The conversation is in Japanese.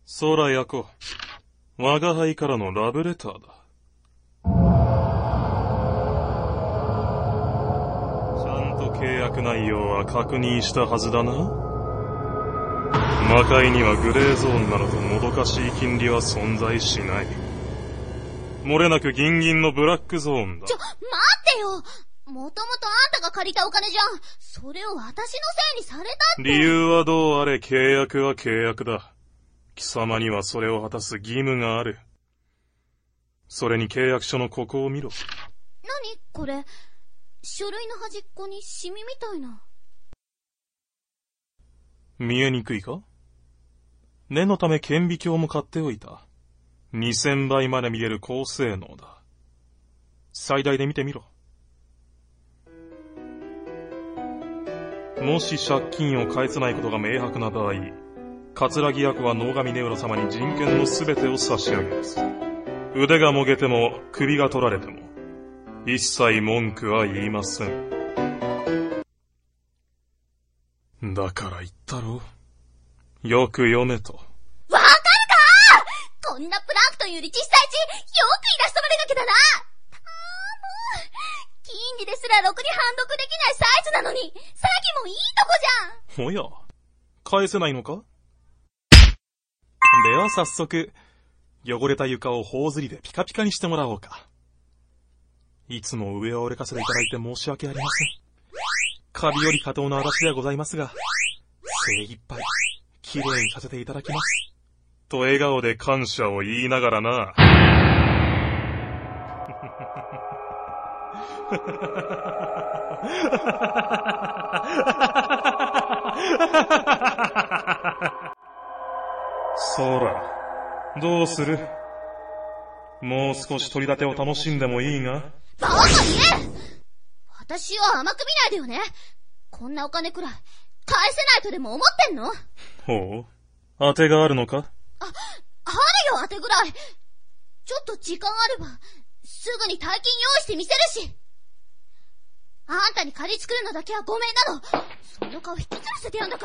空やこ、我が輩からのラブレターだ。ちゃんと契約内容は確認したはずだな。魔界にはグレーゾーンなどともどかしい金利は存在しない。漏れなくギンギンのブラックゾーンだ。 待ってよ。もともとあんたが借りたお金じゃん。それを私のせいにされたって。 理由はどうあれ契約は契約だ。貴様にはそれを果たす義務がある。それに契約書のここを見ろ。 何これ。書類の端っこにシミみたいな。 見えにくいか？念のため顕微鏡も買っておいた。2000倍まで見れる高性能だ。最大で見てみろ。もし借金を返せないことが明白な場合、桂木役は能上ネウロ様に人権のすべてを差し上げます。腕がもげても首が取られても一切文句は言いません。だから言ったろ。よく読めと。 わかるか！こんなプランクトンより小さい字、よくイラストまで書けたな。もう金利ですらろくに判読できないサイズなのに、詐欺もいいとこじゃん。 おや、返せないのか？では早速、汚れた床を頬ずりでピカピカにしてもらおうか。いつも上を歩かせていただいて申し訳ありません。カビより下等の私ではございますが、精一杯、きれいにさせていただきます。と笑顔で感謝を言いながらな。そら、どうする？もう少し取り立てを楽しんでもいいが？ バカ言え！私を甘く見ないでよね。こんなお金くらい返せないとでも思ってんの？ ほう、当てがあるのか？ あるよ当てぐらい。ちょっと時間あればすぐに大金用意してみせるし。あんたに借り作るのだけはごめんなの。その顔引きずらせてやんだから。